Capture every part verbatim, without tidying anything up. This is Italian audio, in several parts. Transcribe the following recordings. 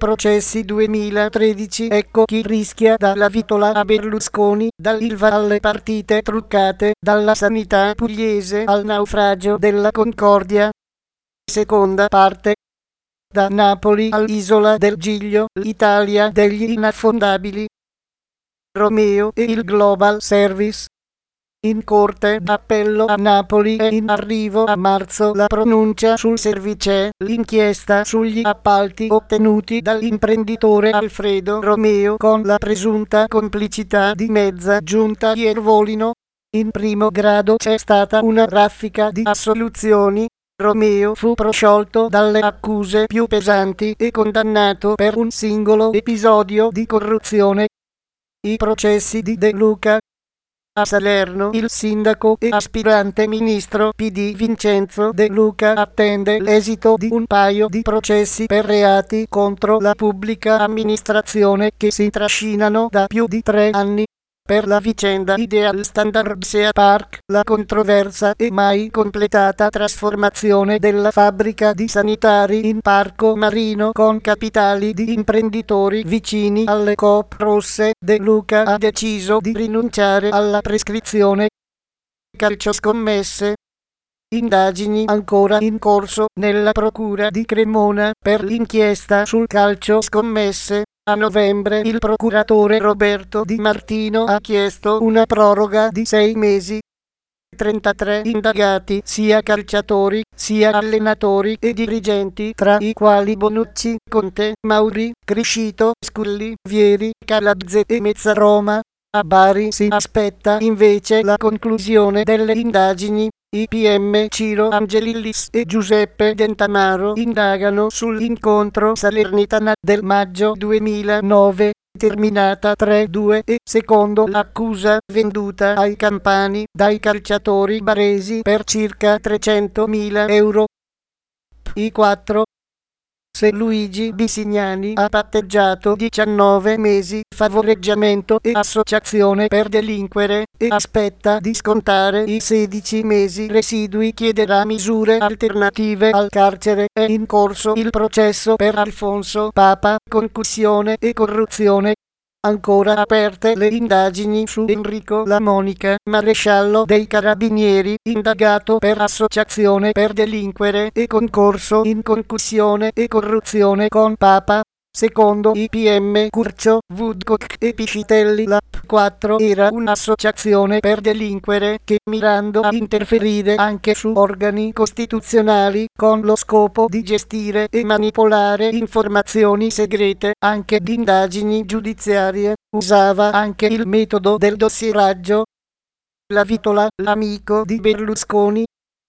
Processi duemilatredici. Ecco chi rischia dalla vitola a Berlusconi, dall'Ilva alle partite truccate, dalla sanità pugliese al naufragio della Concordia. Seconda parte. Da Napoli all'isola del Giglio, l'Italia degli inaffondabili. Romeo e il Global Service. In corte d'appello a Napoli è in arrivo a marzo la pronuncia sul Service, l'inchiesta sugli appalti ottenuti dall'imprenditore Alfredo Romeo con la presunta complicità di mezza giunta Iervolino. In primo grado c'è stata una raffica di assoluzioni. Romeo fu prosciolto dalle accuse più pesanti e condannato per un singolo episodio di corruzione. I processi di De Luca. A Salerno il sindaco e aspirante ministro P D Vincenzo De Luca attende l'esito di un paio di processi per reati contro la pubblica amministrazione che si trascinano da più di tre anni. Per la vicenda Ideal Standard Sea Park, la controversa e mai completata trasformazione della fabbrica di sanitari in parco marino con capitali di imprenditori vicini alle Coop rosse, De Luca ha deciso di rinunciare alla prescrizione. Calcioscommesse. Indagini ancora in corso nella procura di Cremona per l'inchiesta sul calcio scommesse. A novembre il procuratore Roberto Di Martino ha chiesto una proroga di sei mesi. trentatré indagati, sia calciatori, sia allenatori e dirigenti, tra i quali Bonucci, Conte, Mauri, Criscito, Sculli, Vieri, Calazze e Mezzaroma. A Bari si aspetta invece la conclusione delle indagini. I P M Ciro Angelillis e Giuseppe Dentamaro indagano sull'incontro salernitana del maggio duemilanove, terminata tre due e, secondo l'accusa, venduta ai campani dai calciatori baresi per circa trecentomila euro. I quattro. Se Luigi Bisignani ha patteggiato diciannove mesi, favoreggiamento e associazione per delinquere, e aspetta di scontare i sedici mesi residui, chiederà misure alternative al carcere. È in corso il processo per Alfonso Papa, concussione e corruzione. Ancora aperte le indagini su Enrico La Monica, maresciallo dei Carabinieri, indagato per associazione per delinquere e concorso in concussione e corruzione con Papa. Secondo i P M Curcio, Woodcock e Piscitelli, la P quattro era un'associazione per delinquere che, mirando a interferire anche su organi costituzionali con lo scopo di gestire e manipolare informazioni segrete, anche di indagini giudiziarie, usava anche il metodo del dossieraggio. La vitola, l'amico di Berlusconi.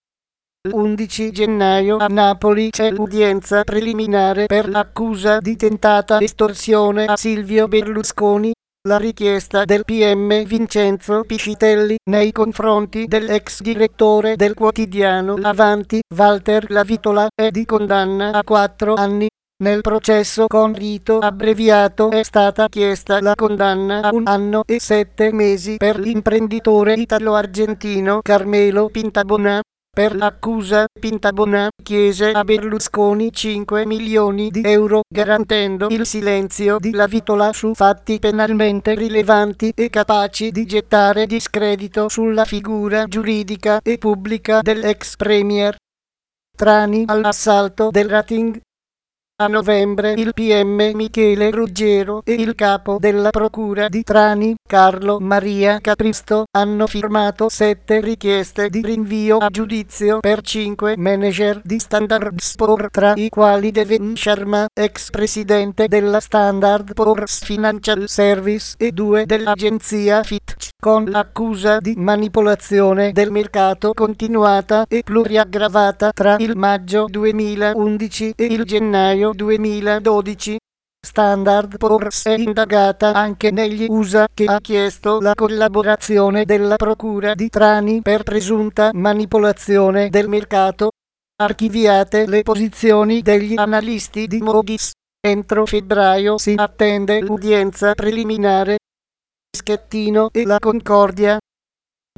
l'undici gennaio a Napoli c'è l'udienza preliminare per l'accusa di tentata estorsione a Silvio Berlusconi. La richiesta del P M Vincenzo Piscitelli nei confronti dell'ex direttore del quotidiano L'Avanti, Walter La Vitola, è di condanna a quattro anni. Nel processo con rito abbreviato è stata chiesta la condanna a un anno e sette mesi per l'imprenditore italo-argentino Carmelo Pintabona. Per l'accusa, Pintabona chiese a Berlusconi cinque milioni di euro, garantendo il silenzio di La Vitola su fatti penalmente rilevanti e capaci di gettare discredito sulla figura giuridica e pubblica dell'ex premier. Trani all'assalto del rating. A novembre il P M Michele Ruggero e il capo della procura di Trani, Carlo Maria Capristo, hanno firmato sette richieste di rinvio a giudizio per cinque manager di Standard Poor's, tra i quali Devin Sharma, ex presidente della Standard Poor's Financial Service, e due dell'agenzia Fitch, con l'accusa di manipolazione del mercato continuata e pluriaggravata tra il maggio duemilaundici e il gennaio duemiladodici. Standard Poor's è indagata anche negli U S A, che ha chiesto la collaborazione della procura di Trani per presunta manipolazione del mercato. Archiviate le posizioni degli analisti di Moody's. Entro febbraio si attende l'udienza preliminare. Schettino e la Concordia.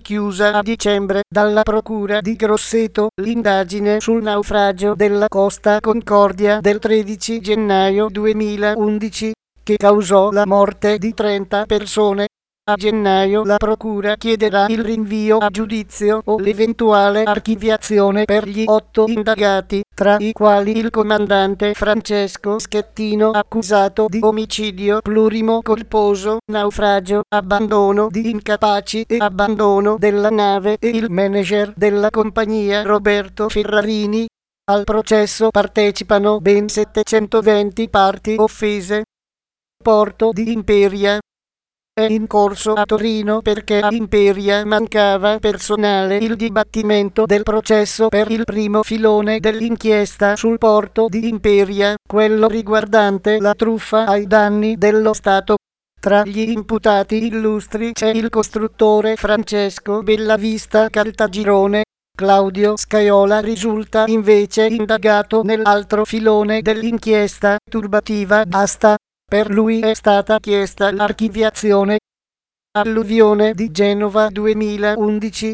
chiusa a dicembre dalla procura di Grosseto l'indagine sul naufragio della Costa Concordia del tredici gennaio duemilaundici, che causò la morte di trenta persone. A gennaio la procura chiederà il rinvio a giudizio o l'eventuale archiviazione per gli otto indagati, tra i quali il comandante Francesco Schettino, accusato di omicidio plurimo colposo, naufragio, abbandono di incapaci e abbandono della nave, e il manager della compagnia Roberto Ferrarini. Al processo partecipano ben settecentoventi parti offese. Porto di Imperia è in corso a Torino perché a Imperia mancava personale il dibattimento del processo per il primo filone dell'inchiesta sul porto di Imperia, quello riguardante la truffa ai danni dello Stato. Tra gli imputati illustri c'è il costruttore Francesco Bellavista Caltagirone. Claudio Scaiola risulta invece indagato nell'altro filone dell'inchiesta, turbativa d'asta. Per lui è stata chiesta l'archiviazione. Alluvione di Genova duemilaundici.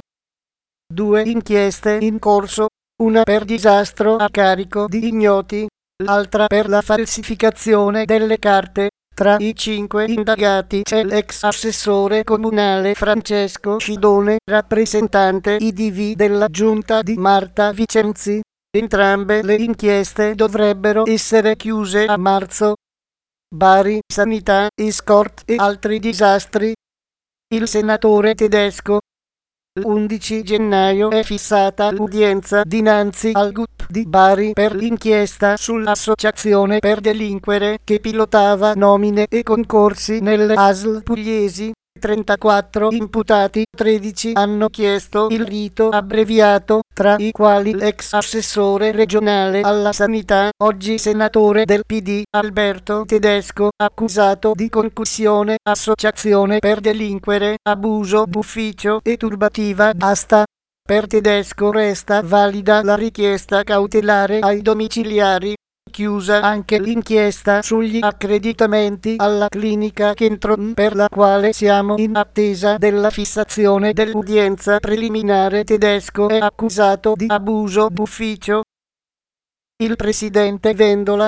Due inchieste in corso, una per disastro a carico di ignoti, l'altra per la falsificazione delle carte. Tra i cinque indagati c'è l'ex assessore comunale Francesco Scidone, rappresentante I D V della giunta di Marta Vicenzi. Entrambe le inchieste dovrebbero essere chiuse a marzo. Bari, sanità, escort e altri disastri. Il senatore Tedesco. L'undici gennaio è fissata l'udienza dinanzi al G U P di Bari per l'inchiesta sull'associazione per delinquere che pilotava nomine e concorsi nelle A S L pugliesi. trentaquattro imputati, tredici hanno chiesto il rito abbreviato, tra i quali l'ex assessore regionale alla sanità, oggi senatore del P D, Alberto Tedesco, accusato di concussione, associazione per delinquere, abuso d'ufficio e turbativa d'asta. Per Tedesco resta valida la richiesta cautelare ai domiciliari. Chiusa anche l'inchiesta sugli accreditamenti alla clinica Kentron, per la quale siamo in attesa della fissazione dell'udienza preliminare. Tedesco è accusato di abuso d'ufficio. Il presidente Vendola.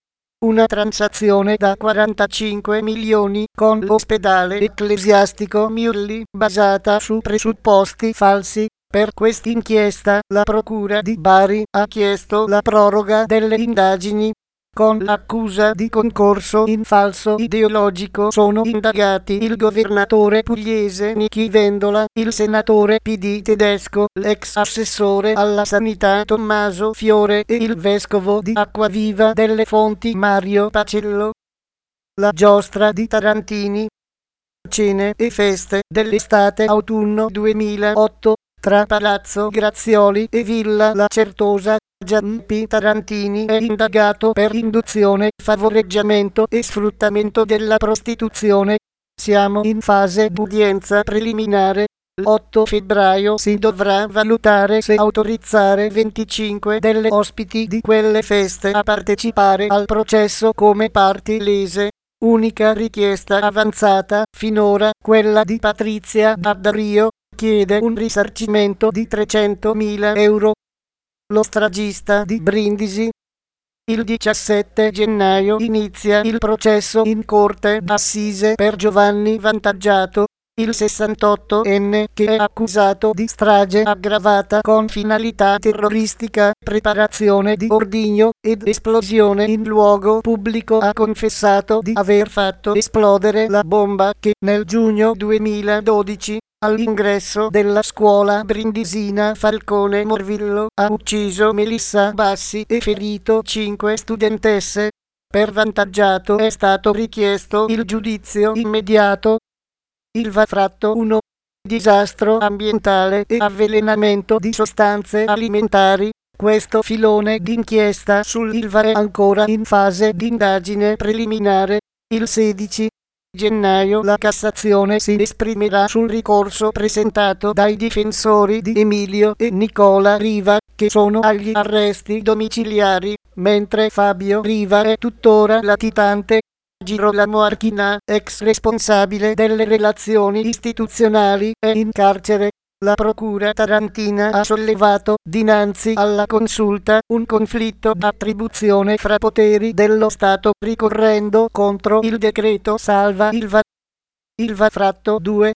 Una transazione da quarantacinque milioni con l'ospedale ecclesiastico Miulli, basata su presupposti falsi. Per quest'inchiesta la procura di Bari ha chiesto la proroga delle indagini. Con l'accusa di concorso in falso ideologico sono indagati il governatore pugliese Nichi Vendola, il senatore P D Tedesco, l'ex assessore alla sanità Tommaso Fiore e il vescovo di Acquaviva delle Fonti Mario Pacello. La giostra di Tarantini. Cene e feste dell'estate-autunno duemilaotto. Tra Palazzo Grazioli e Villa La Certosa. Gianpi Tarantini è indagato per induzione, favoreggiamento e sfruttamento della prostituzione. Siamo in fase d'udienza preliminare. L'otto febbraio si dovrà valutare se autorizzare venticinque delle ospiti di quelle feste a partecipare al processo come parti lese. Unica richiesta avanzata finora, quella di Patrizia Daddario, chiede un risarcimento di trecentomila euro. Lo stragista di Brindisi. Il diciassette gennaio inizia il processo in corte d'assise per Giovanni Vantaggiato, il sessantottenne che è accusato di strage aggravata con finalità terroristica, preparazione di ordigno ed esplosione in luogo pubblico. Ha confessato di aver fatto esplodere la bomba che nel giugno duemiladodici, all'ingresso della scuola brindisina Falcone Morvillo, ha ucciso Melissa Bassi e ferito cinque studentesse. Per Vantaggiato è stato richiesto il giudizio immediato. Ilva Fratto uno. Disastro ambientale e avvelenamento di sostanze alimentari. Questo filone d'inchiesta sull'Ilva è ancora in fase di indagine preliminare. Il sedici gennaio la Cassazione si esprimerà sul ricorso presentato dai difensori di Emilio e Nicola Riva, che sono agli arresti domiciliari, mentre Fabio Riva è tuttora latitante. Girolamo Archina, ex responsabile delle relazioni istituzionali, è in carcere. La procura tarantina ha sollevato, dinanzi alla consulta, un conflitto d'attribuzione fra poteri dello Stato, ricorrendo contro il decreto salva Ilva. Ilva fratto due.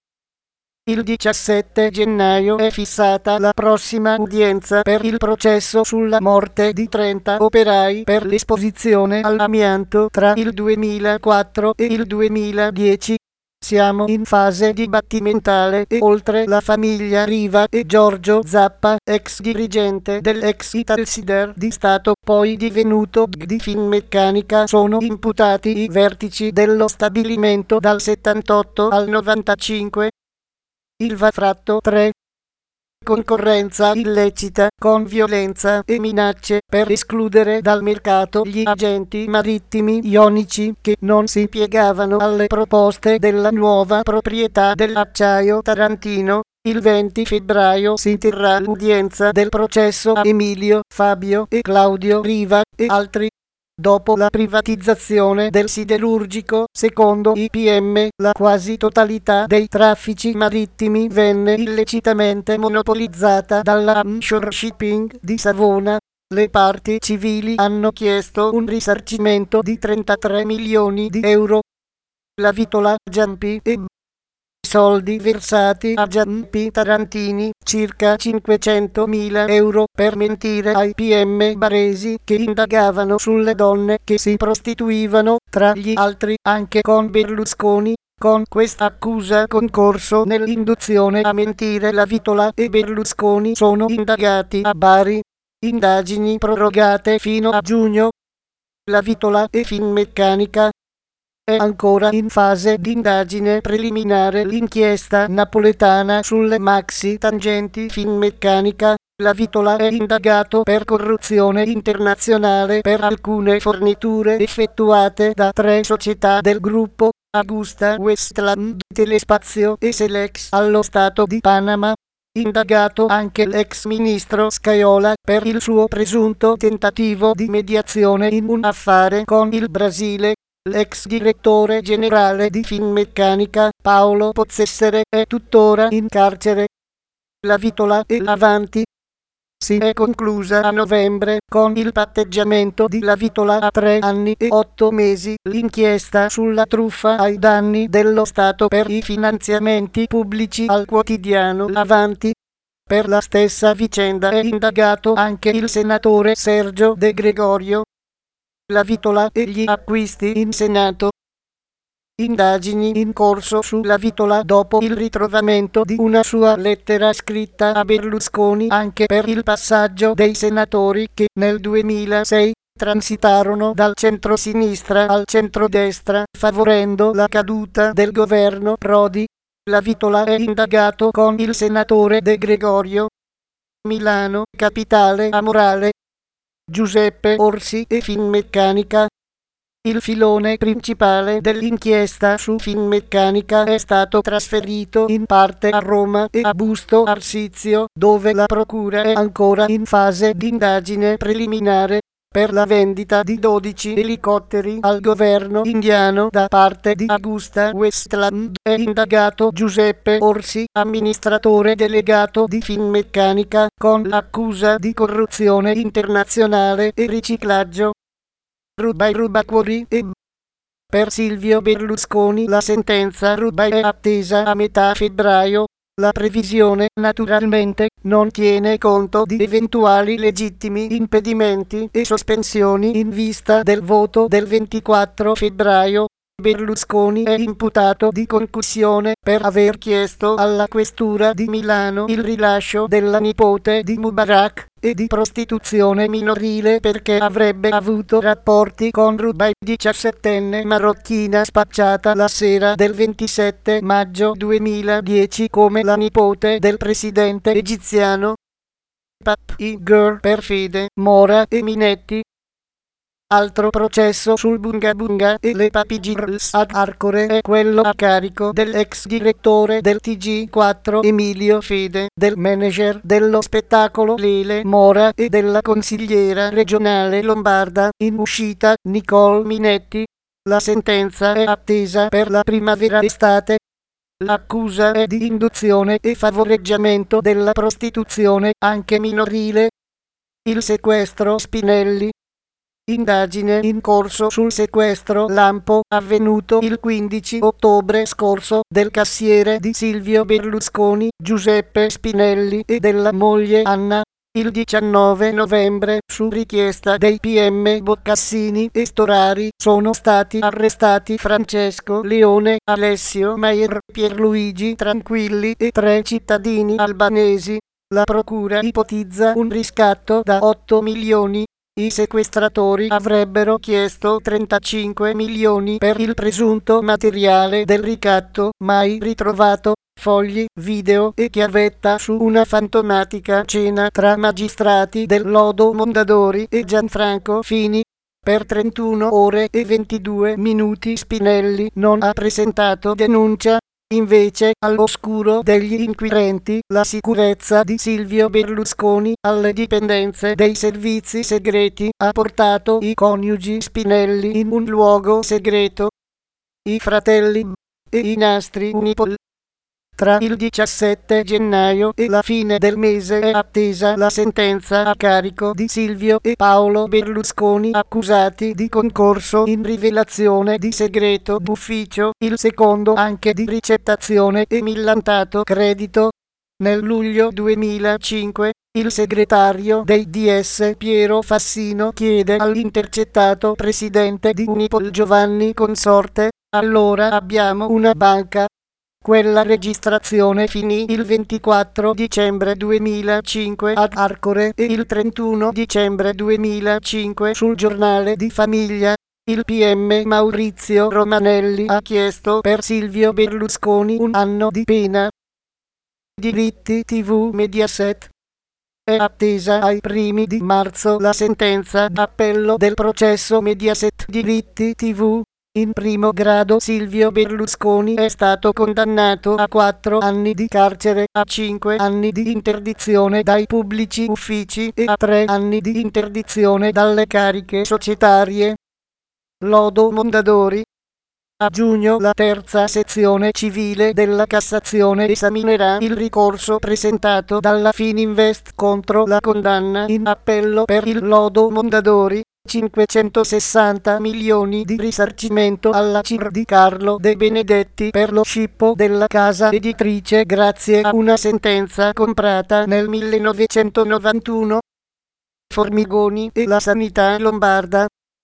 Il diciassette gennaio è fissata la prossima udienza per il processo sulla morte di trenta operai per l'esposizione all'amianto tra il duemilaquattro e il duemiladieci. Siamo in fase dibattimentale e oltre la famiglia Riva e Giorgio Zappa, ex dirigente dell'ex Italsider di Stato, poi divenuto D G di Finmeccanica, sono imputati i vertici dello stabilimento dal settantotto al novantacinque. Ilva fratto tre. Concorrenza illecita, con violenza e minacce, per escludere dal mercato gli agenti marittimi ionici che non si piegavano alle proposte della nuova proprietà dell'Acciaio Tarantino. Il venti febbraio si terrà l'udienza del processo a Emilio, Fabio e Claudio Riva e altri. Dopo la privatizzazione del siderurgico, secondo I P M, la quasi totalità dei traffici marittimi venne illecitamente monopolizzata dalla Onshore Shipping di Savona. Le parti civili hanno chiesto un risarcimento di trentatré milioni di euro. La Vitola, Giampi e soldi versati a Giampi Tarantini, circa cinquecentomila euro, per mentire ai P M baresi che indagavano sulle donne che si prostituivano, tra gli altri anche con Berlusconi. Con questa accusa concorso nell'induzione a mentire la Vitola e Berlusconi sono indagati a Bari. Indagini prorogate fino a giugno. La Vitola e Finmeccanica. È ancora in fase di indagine preliminare l'inchiesta napoletana sulle maxi tangenti Finmeccanica. La Vitola è indagato per corruzione internazionale per alcune forniture effettuate da tre società del gruppo, Augusta Westland, Telespazio e Selex, allo Stato di Panama. Indagato anche l'ex ministro Scajola per il suo presunto tentativo di mediazione in un affare con il Brasile. L'ex direttore generale di Finmeccanica, Paolo Pozzessere, è tuttora in carcere. La Vitola è avanti. Si è conclusa a novembre con il patteggiamento di La Vitola a tre anni e otto mesi l'inchiesta sulla truffa ai danni dello Stato per i finanziamenti pubblici al quotidiano Avanti. Per la stessa vicenda è indagato anche il senatore Sergio De Gregorio. La Vitola e gli acquisti in Senato. Indagini in corso sulla Vitola dopo il ritrovamento di una sua lettera scritta a Berlusconi anche per il passaggio dei senatori che nel duemilasei transitarono dal centro-sinistra al centrodestra, favorendo la caduta del governo Prodi. La Vitola è indagato con il senatore De Gregorio. Milano, capitale amorale. Giuseppe Orsi e Finmeccanica. Il filone principale dell'inchiesta su Finmeccanica è stato trasferito in parte a Roma e a Busto Arsizio, dove la procura è ancora in fase di indagine preliminare per la vendita di dodici elicotteri al governo indiano da parte di Augusta Westland. È indagato Giuseppe Orsi, amministratore delegato di Finmeccanica, con l'accusa di corruzione internazionale e riciclaggio. Rubai rubacuori e per Silvio Berlusconi la sentenza Rubai è attesa a metà febbraio. La previsione, naturalmente, non tiene conto di eventuali legittimi impedimenti e sospensioni in vista del voto del ventiquattro febbraio. Berlusconi è imputato di concussione per aver chiesto alla questura di Milano il rilascio della nipote di Mubarak e di prostituzione minorile perché avrebbe avuto rapporti con Rubai, diciassettenne marocchina spacciata la sera del ventisette maggio duemiladieci come la nipote del presidente egiziano. Papi Girl per Fede, Mora e Minetti. Altro processo sul Bunga Bunga e le Papi Girls ad Arcore è quello a carico dell'ex direttore del T G quattro Emilio Fede, del manager dello spettacolo Lele Mora e della consigliera regionale lombarda in uscita Nicole Minetti. La sentenza è attesa per la primavera-estate. L'accusa è di induzione e favoreggiamento della prostituzione, anche minorile. Il sequestro Spinelli. Indagine in corso sul sequestro lampo avvenuto il quindici ottobre scorso del cassiere di Silvio Berlusconi, Giuseppe Spinelli, e della moglie Anna. Il diciannove novembre, su richiesta dei P M Boccassini e Storari, sono stati arrestati Francesco Leone, Alessio Maier, Pierluigi Tranquilli e tre cittadini albanesi. La procura ipotizza un riscatto da otto milioni. I sequestratori avrebbero chiesto trentacinque milioni per il presunto materiale del ricatto, mai ritrovato, fogli, video e chiavetta su una fantomatica cena tra magistrati del lodo Mondadori e Gianfranco Fini. Per trentuno ore e ventidue minuti Spinelli non ha presentato denuncia. Invece, all'oscuro degli inquirenti, la sicurezza di Silvio Berlusconi alle dipendenze dei servizi segreti ha portato i coniugi Spinelli in un luogo segreto. I fratelli e i nastri Unipol. Tra il diciassette gennaio e la fine del mese è attesa la sentenza a carico di Silvio e Paolo Berlusconi, accusati di concorso in rivelazione di segreto d'ufficio, il secondo anche di ricettazione e millantato credito. Nel luglio duemilacinque, il segretario dei D S Piero Fassino chiede all'intercettato presidente di Unipol Giovanni Consorte: "Allora abbiamo una banca?". Quella registrazione finì il ventiquattro dicembre duemilacinque ad Arcore e il trentuno dicembre duemilacinque sul Giornale di Famiglia. Il P M Maurizio Romanelli ha chiesto per Silvio Berlusconi un anno di pena. Diritti tivù Mediaset. È attesa ai primi di marzo la sentenza d'appello del processo Mediaset Diritti tivù. In primo grado Silvio Berlusconi è stato condannato a quattro anni di carcere, a cinque anni di interdizione dai pubblici uffici e a tre anni di interdizione dalle cariche societarie. Lodo Mondadori. A giugno la terza sezione civile della Cassazione esaminerà il ricorso presentato dalla Fininvest contro la condanna in appello per il lodo Mondadori. cinquecentosessanta milioni di risarcimento alla C I R di Carlo De Benedetti per lo scippo della casa editrice grazie a una sentenza comprata nel millenovecentonovantuno. Formigoni e la sanità lombarda.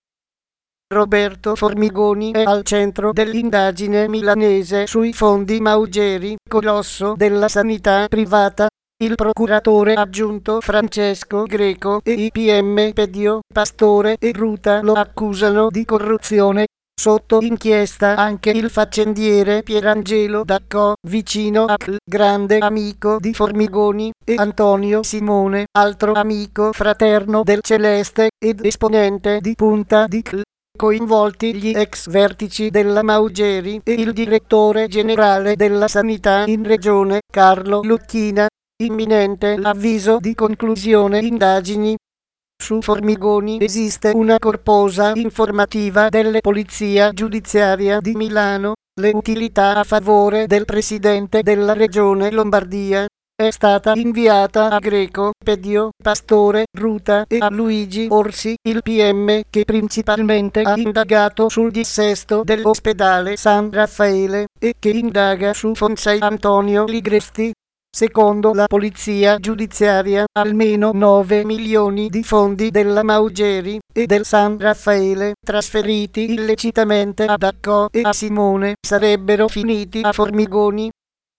Roberto Formigoni è al centro dell'indagine milanese sui fondi Maugeri, colosso della sanità privata. Il procuratore aggiunto Francesco Greco e i P M Pedio, Pastore e Ruta lo accusano di corruzione. Sotto inchiesta anche il faccendiere Pierangelo Daccò, vicino a Cl, grande amico di Formigoni, e Antonio Simone, altro amico fraterno del Celeste ed esponente di punta di Cl. Coinvolti gli ex vertici della Maugeri e il direttore generale della sanità in regione, Carlo Lucchina. Imminente l'avviso di conclusione indagini. Su Formigoni esiste una corposa informativa della Polizia Giudiziaria di Milano. Le utilità a favore del presidente della regione Lombardia è stata inviata a Greco, Pedio, Pastore, Ruta e a Luigi Orsi, il P M che principalmente ha indagato sul dissesto dell'ospedale San Raffaele e che indaga su Fonsai Antonio Ligresti. Secondo la polizia giudiziaria, almeno nove milioni di fondi della Maugeri e del San Raffaele, trasferiti illecitamente a Daccò e a Simone, sarebbero finiti a Formigoni.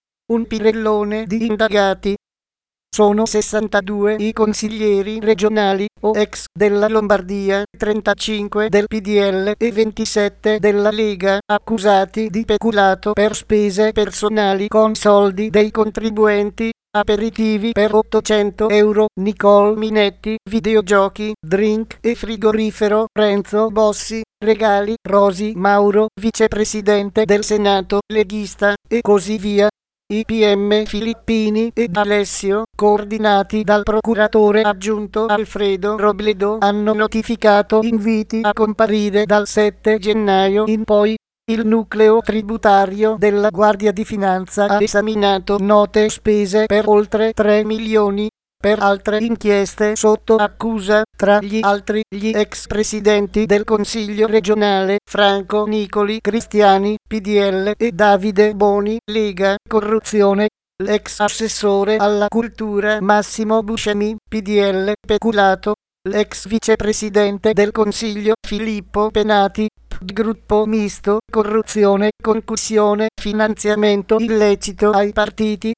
Un pirellone di indagati. Sono sessantadue i consiglieri regionali o ex della Lombardia, trentacinque del P D L e ventisette della Lega, accusati di peculato per spese personali con soldi dei contribuenti. Aperitivi per ottocento euro, Nicole Minetti, videogiochi, drink e frigorifero, Renzo Bossi, regali, Rosi Mauro, vicepresidente del Senato, leghista, e così via. I P M Filippini ed Alessio, coordinati dal procuratore aggiunto Alfredo Robledo, hanno notificato inviti a comparire dal sette gennaio in poi. Il nucleo tributario della Guardia di Finanza ha esaminato note spese per oltre tre milioni per altre inchieste sotto accusa, tra gli altri gli ex presidenti del Consiglio regionale Franco Nicoli Cristiani, P D L, e Davide Boni, Lega, corruzione, l'ex assessore alla cultura Massimo Buscemi, P D L, peculato, l'ex vicepresidente del Consiglio Filippo Penati, gruppo misto, corruzione, concussione, finanziamento illecito ai partiti,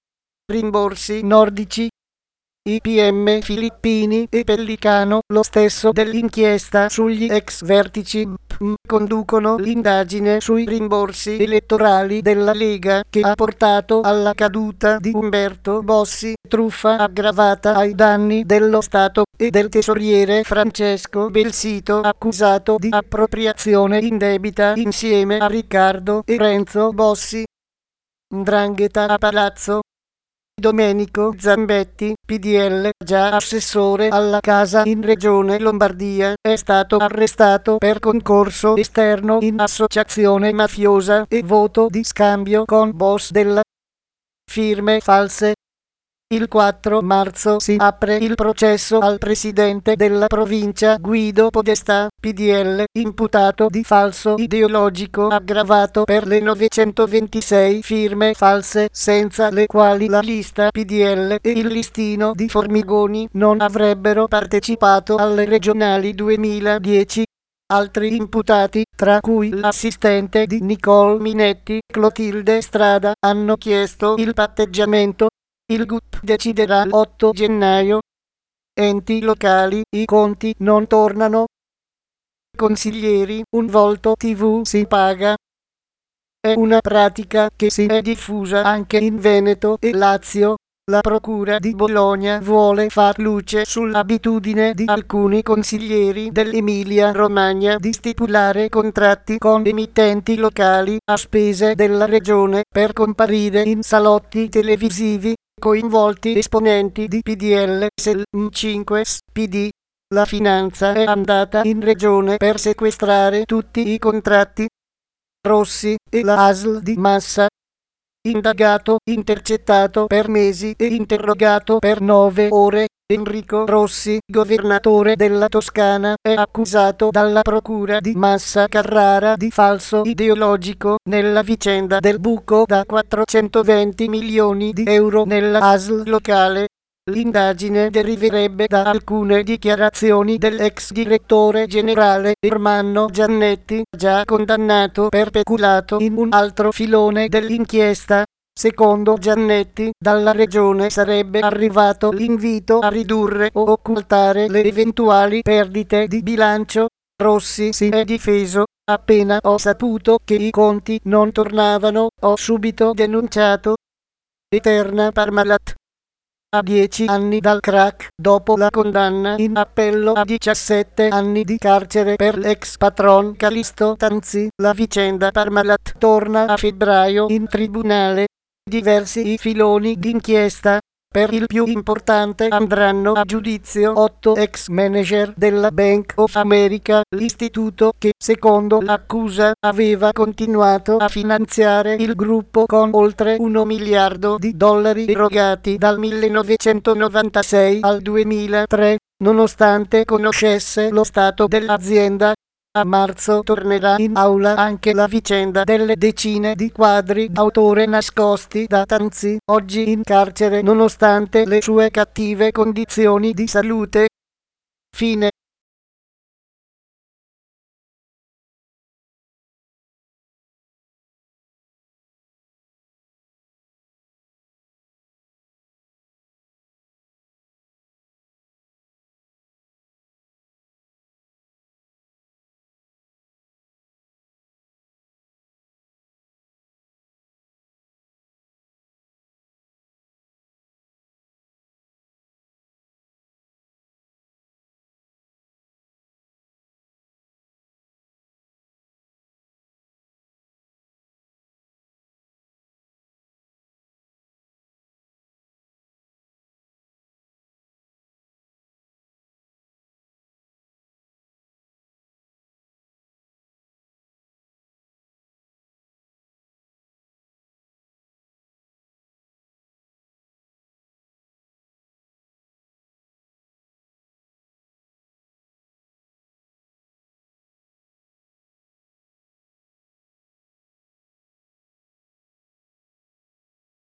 rimborsi nordici, I P M Filippini e Pellicano, lo stesso dell'inchiesta sugli ex vertici B M, conducono l'indagine sui rimborsi elettorali della Lega che ha portato alla caduta di Umberto Bossi, truffa aggravata ai danni dello Stato, e del tesoriere Francesco Belsito, accusato di appropriazione indebita insieme a Riccardo e Renzo Bossi. 'Ndrangheta a Palazzo. Domenico Zambetti, P D L, già assessore alla casa in Regione Lombardia, è stato arrestato per concorso esterno in associazione mafiosa e voto di scambio con boss della firme false. Il quattro marzo si apre il processo al presidente della provincia Guido Podestà, P D L, imputato di falso ideologico aggravato per le novecentoventisei firme false senza le quali la lista P D L e il listino di Formigoni non avrebbero partecipato alle regionali duemiladieci. Altri imputati, tra cui l'assistente di Nicole Minetti, Clotilde Strada, hanno chiesto il patteggiamento. Il G U P deciderà l'otto gennaio. Enti locali, i conti non tornano. Consiglieri, un volto tivù si paga. È una pratica che si è diffusa anche in Veneto e Lazio. La Procura di Bologna vuole far luce sull'abitudine di alcuni consiglieri dell'Emilia-Romagna di stipulare contratti con emittenti locali a spese della regione per comparire in salotti televisivi, coinvolti esponenti di P D L, S L, M cinque S P D. La finanza è andata in regione per sequestrare tutti i contratti. Rossi e la A S L di Massa. Indagato, intercettato per mesi e interrogato per nove ore, Enrico Rossi, governatore della Toscana, è accusato dalla procura di Massa Carrara di falso ideologico nella vicenda del buco da quattrocentoventi milioni di euro nella A S L locale. L'indagine deriverebbe da alcune dichiarazioni dell'ex direttore generale Ermanno Giannetti, già condannato per peculato in un altro filone dell'inchiesta. Secondo Giannetti, dalla regione sarebbe arrivato l'invito a ridurre o occultare le eventuali perdite di bilancio. Rossi si è difeso: appena ho saputo che i conti non tornavano, ho subito denunciato. Eterna Parmalat. A dieci anni dal crack, dopo la condanna in appello a diciassette anni di carcere per l'ex patron Callisto Tanzi, la vicenda Parmalat torna a febbraio in tribunale. Diversi i filoni d'inchiesta. Per il più importante andranno a giudizio otto ex manager della Bank of America, l'istituto che, secondo l'accusa, aveva continuato a finanziare il gruppo con oltre un miliardo di dollari erogati dal millenovecentonovantasei al duemilatré, nonostante conoscesse lo stato dell'azienda. A marzo tornerà in aula anche la vicenda delle decine di quadri d'autore nascosti da Tanzi, oggi in carcere nonostante le sue cattive condizioni di salute. Fine.